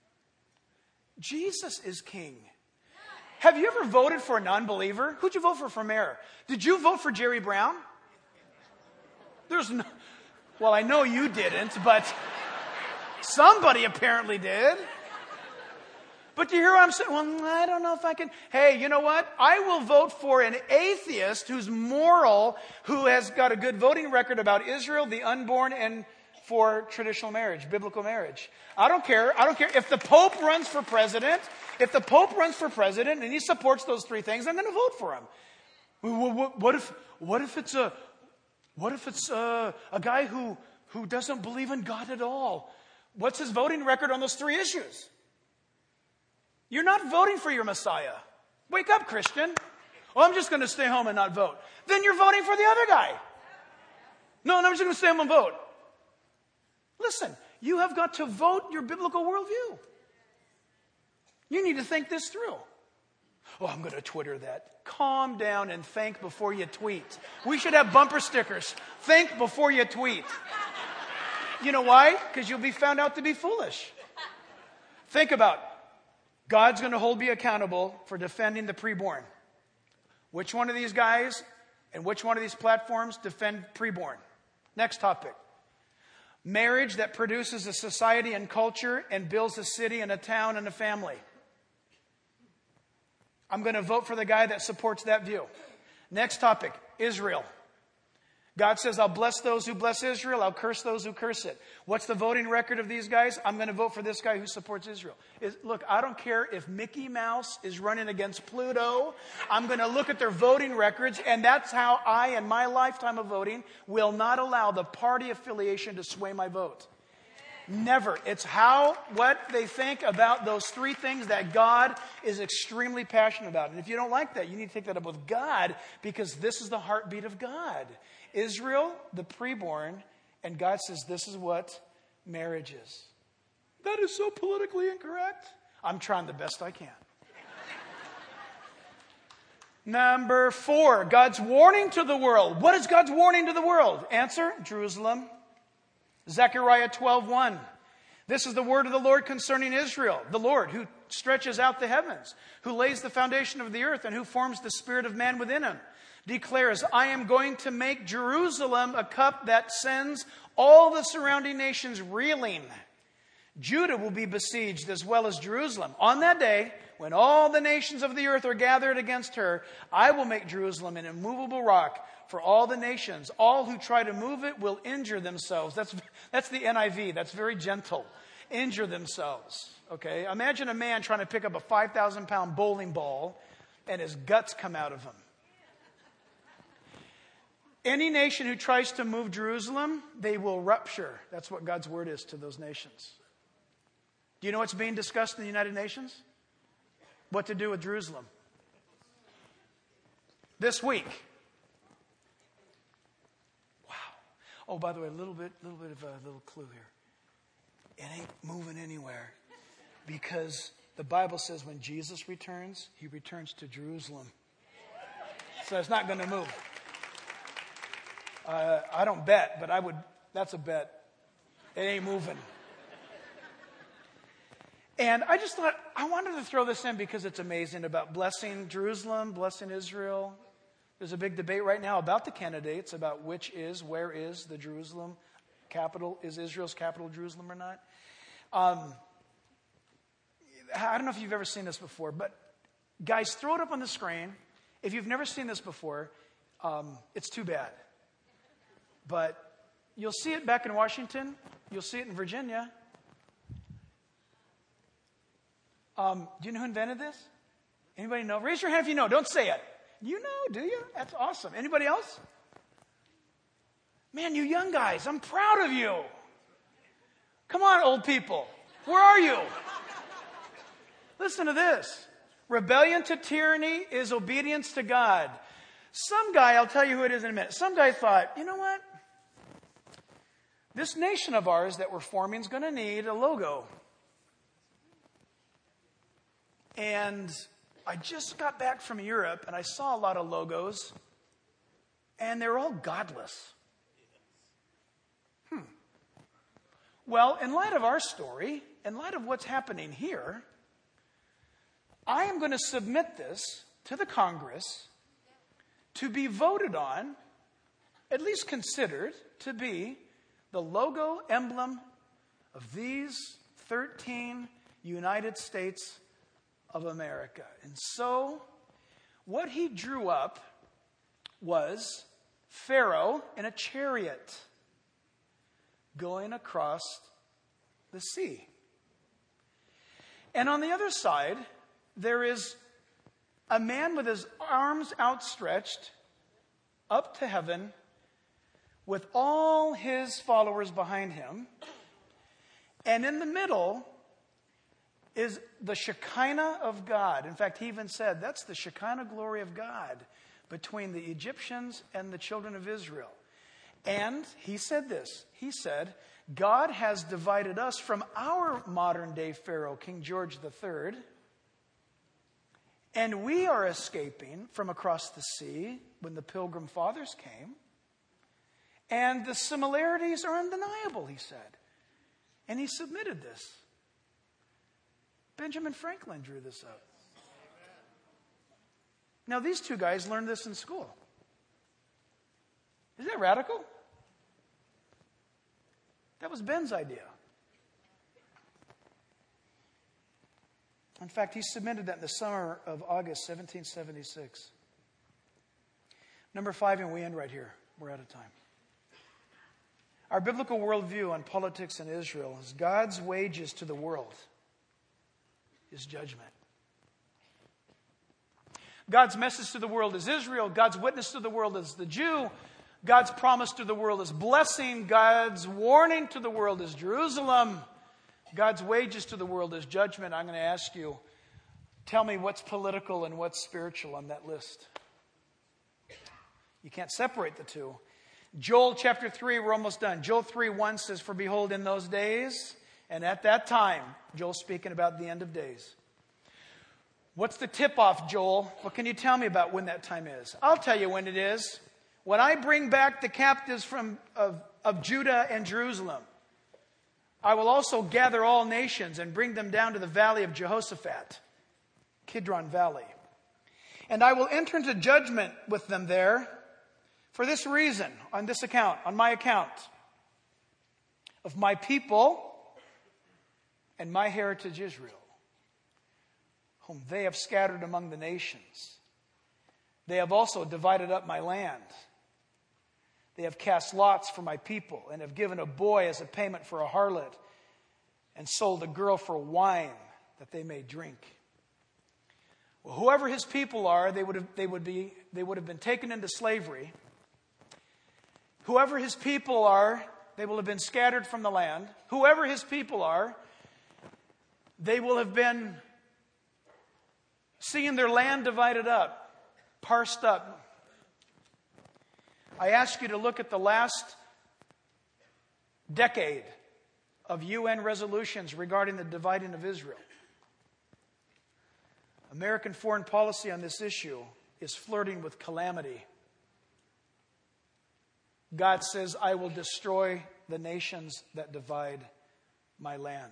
Jesus is king. Have you ever voted for a non-believer? Who'd you vote for for mayor? Did you vote for Jerry Brown? There's no, well, I know you didn't, but somebody apparently did. But do you hear what I'm saying? Well, I don't know if I can. Hey, you know what? I will vote for an atheist who's moral, who has got a good voting record about Israel, the unborn, and for traditional marriage, biblical marriage. I don't care. I don't care. If the Pope runs for president, if the Pope runs for president and he supports those three things, I'm going to vote for him. What if, what if it's a, what if it's a, a guy who, who doesn't believe in God at all? What's his voting record on those three issues? You're not voting for your Messiah. Wake up, Christian. Oh, I'm just going to stay home and not vote. Then you're voting for the other guy. No, no, I'm just going to stay home and vote. Listen, you have got to vote your biblical worldview. You need to think this through. Oh, I'm going to Twitter that. Calm down and think before you tweet. We should have bumper stickers. Think before you tweet. You know why? Because you'll be found out to be foolish. Think about, God's going to hold me accountable for defending the preborn. Which one of these guys and which one of these platforms defend preborn? Next topic. Marriage that produces a society and culture and builds a city and a town and a family. I'm going to vote for the guy that supports that view. Next topic, Israel. God says, I'll bless those who bless Israel. I'll curse those who curse it. What's the voting record of these guys? I'm going to vote for this guy who supports Israel. Is, look, I don't care if Mickey Mouse is running against Pluto. I'm going to look at their voting records, and that's how I, in my lifetime of voting, will not allow the party affiliation to sway my vote. Never. It's how, what they think about those three things that God is extremely passionate about. And if you don't like that, you need to take that up with God, because this is the heartbeat of God. Israel, the preborn, and God says this is what marriage is. That is so politically incorrect. I'm trying the best I can. Number four, God's warning to the world. What is God's warning to the world? Answer, Jerusalem. Zechariah twelve one. This is the word of the Lord concerning Israel, the Lord who stretches out the heavens, who lays the foundation of the earth, and who forms the spirit of man within him, declares, I am going to make Jerusalem a cup that sends all the surrounding nations reeling. Judah will be besieged as well as Jerusalem. On that day, when all the nations of the earth are gathered against her, I will make Jerusalem an immovable rock for all the nations. All who try to move it will injure themselves. That's, that's the N I V. That's very gentle. Injure themselves. Okay? Imagine a man trying to pick up a five thousand pound bowling ball and his guts come out of him. Any nation who tries to move Jerusalem, they will rupture. That's what God's word is to those nations. Do you know what's being discussed in the United Nations? What to do with Jerusalem. This week. Wow. Oh, by the way, a little bit, little bit of a little clue here. It ain't moving anywhere, because the Bible says when Jesus returns, he returns to Jerusalem. So it's not going to move. Uh, I don't bet, but I would. That's a bet. It ain't moving. And I just thought, I wanted to throw this in because it's amazing about blessing Jerusalem, blessing Israel. There's a big debate right now about the candidates, about which is, where is the Jerusalem capital. Is Israel's capital Jerusalem or not? Um, I don't know if you've ever seen this before, but guys, throw it up on the screen. If you've never seen this before, um, it's too bad. But you'll see it back in Washington. You'll see it in Virginia. Um, do you know who invented this? Anybody know? Raise your hand if you know. Don't say it. You know, do you? That's awesome. Anybody else? Man, you young guys, I'm proud of you. Come on, old people. Where are you? Listen to this. Rebellion to tyranny is obedience to God. Some guy, I'll tell you who it is in a minute, some guy thought, you know what? This nation of ours that we're forming is going to need a logo. And I just got back from Europe and I saw a lot of logos and they're all godless. Hmm. Well, in light of our story, in light of what's happening here, I am going to submit this to the Congress to be voted on, at least considered to be the logo emblem of these thirteen United States of America. And so, what he drew up was Pharaoh in a chariot going across the sea. And on the other side, there is a man with his arms outstretched up to heaven with all his followers behind him. And in the middle is the Shekinah of God. In fact, he even said that's the Shekinah glory of God between the Egyptians and the children of Israel. And he said this. He said, God has divided us from our modern day Pharaoh, King George the Third. And we are escaping from across the sea when the Pilgrim Fathers came. And the similarities are undeniable, he said. And he submitted this. Benjamin Franklin drew this up. Now, these two guys learned this in school. Is that radical? That was Ben's idea. In fact, he submitted that in the summer of August, seventeen seventy-six. Number five, and we end right here. We're out of time. Our biblical worldview on politics in Israel is God's wages to the world is judgment. God's message to the world is Israel. God's witness to the world is the Jew. God's promise to the world is blessing. God's warning to the world is Jerusalem. God's wages to the world is judgment. I'm going to ask you, tell me what's political and what's spiritual on that list. You can't separate the two. Joel chapter three, we're almost done. Joel three one says, for behold, in those days, and at that time, Joel's speaking about the end of days. What's the tip-off, Joel? What can you tell me about when that time is? I'll tell you when it is. When I bring back the captives from of, of Judah and Jerusalem, I will also gather all nations and bring them down to the valley of Jehoshaphat, Kidron Valley. And I will enter into judgment with them there for this reason, on this account, on my account, of my people and my heritage Israel, whom they have scattered among the nations. They have also divided up my land. They have cast lots for my people and have given a boy as a payment for a harlot and sold a girl for wine that they may drink. Well, whoever his people are, they would have, they would be, they would have been taken into slavery. Whoever his people are, they will have been scattered from the land. Whoever his people are, they will have been seeing their land divided up, parsed up. I ask you to look at the last decade of U N resolutions regarding the dividing of Israel. American foreign policy on this issue is flirting with calamity. God says, I will destroy the nations that divide my land.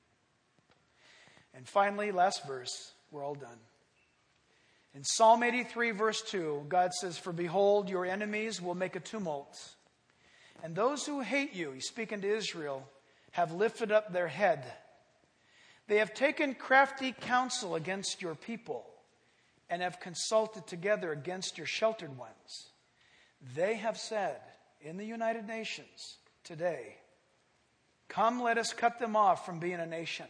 And finally, last verse, we're all done. In Psalm eighty-three, verse two, God says, for behold, your enemies will make a tumult. And those who hate you, he's speaking to Israel, have lifted up their head. They have taken crafty counsel against your people and have consulted together against your sheltered ones. They have said in the United Nations today, come, let us cut them off from being a nation,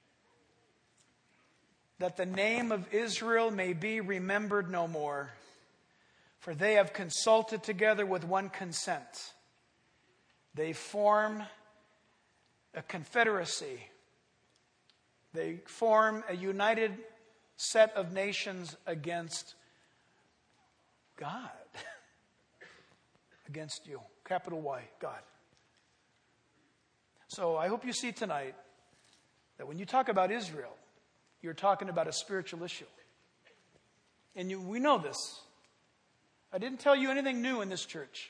that the name of Israel may be remembered no more. For they have consulted together with one consent. They form a confederacy. They form a united set of nations against God against you. Capital Y, God. So I hope you see tonight that when you talk about Israel, you're talking about a spiritual issue. And you, we know this. I didn't tell you anything new in this church.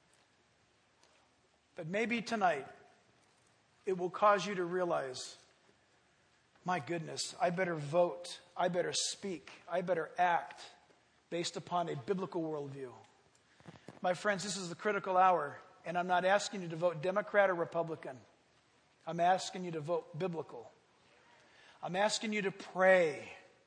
But maybe tonight, it will cause you to realize, my goodness, I better vote, I better speak, I better act based upon a biblical worldview. My friends, this is the critical hour, and I'm not asking you to vote Democrat or Republican. I'm asking you to vote biblical. I'm asking you to pray.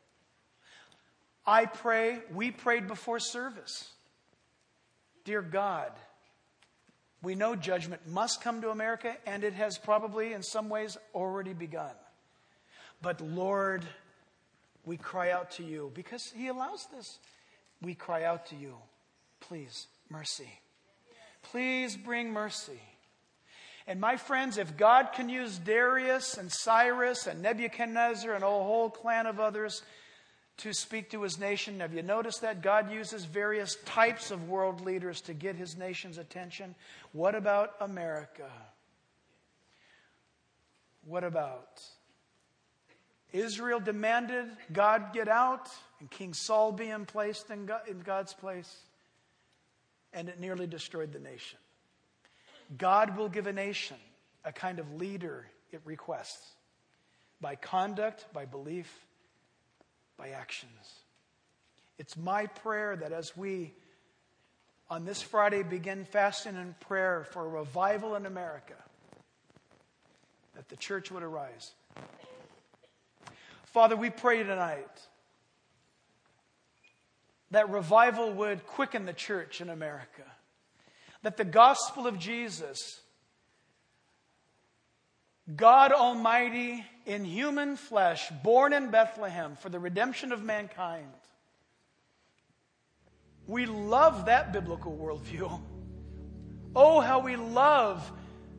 I pray, we prayed before service. Dear God, we know judgment must come to America, and it has probably in some ways already begun. But Lord, we cry out to you because He allows this. We cry out to you, please, mercy. Please bring mercy. And my friends, if God can use Darius and Cyrus and Nebuchadnezzar and a whole clan of others to speak to His nation, have you noticed that God uses various types of world leaders to get His nation's attention? What about America? What about Israel demanded God get out and King Saul be placed in God's place, and it nearly destroyed the nation. God will give a nation a kind of leader it requests by conduct, by belief, by actions. It's my prayer that as we on this Friday begin fasting and prayer for a revival in America, that the church would arise. Father, we pray tonight that revival would quicken the church in America. That the gospel of Jesus, God Almighty in human flesh, born in Bethlehem for the redemption of mankind. We love that biblical worldview. Oh, how we love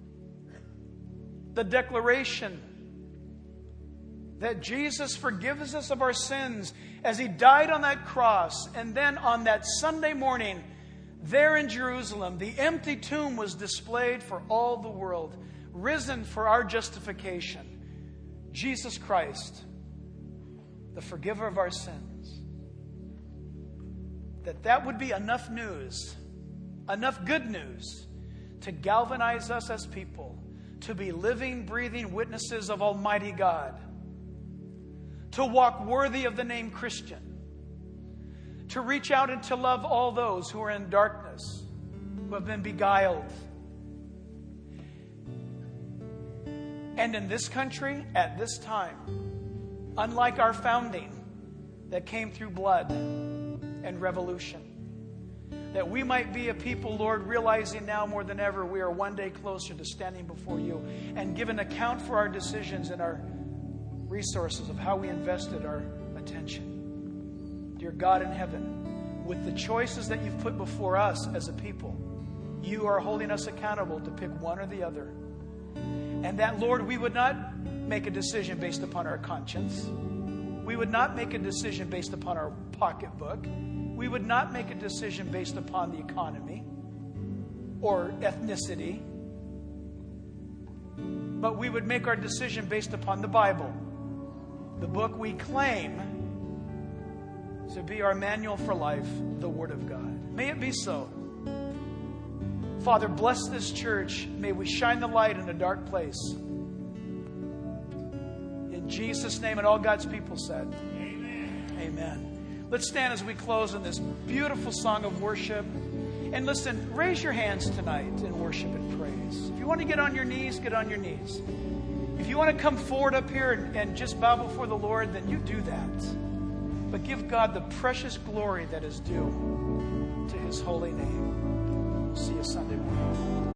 the declaration that Jesus forgives us of our sins as He died on that cross. And then on that Sunday morning, there in Jerusalem, the empty tomb was displayed for all the world, risen for our justification. Jesus Christ, the forgiver of our sins. That that would be enough news, enough good news to galvanize us as people to be living, breathing witnesses of Almighty God, to walk worthy of the name Christian, to reach out and to love all those who are in darkness, who have been beguiled. And in this country, at this time, unlike our founding that came through blood and revolution, that we might be a people, Lord, realizing now more than ever we are one day closer to standing before you and give an account for our decisions and our resources of how we invested our attention. Dear God in heaven, with the choices that you've put before us as a people, you are holding us accountable to pick one or the other. And that, Lord, we would not make a decision based upon our conscience. We would not make a decision based upon our pocketbook. We would not make a decision based upon the economy or ethnicity. But we would make our decision based upon the Bible, the book we claim to be our manual for life, the Word of God. May it be so. Father, bless this church. May we shine the light in a dark place. In Jesus' name, and all God's people said, Amen. Amen. Let's stand as we close in this beautiful song of worship. And listen, raise your hands tonight in worship and praise. If you want to get on your knees, get on your knees. If you want to come forward up here and, and just bow before the Lord, then you do that. But give God the precious glory that is due to His holy name. See you Sunday morning.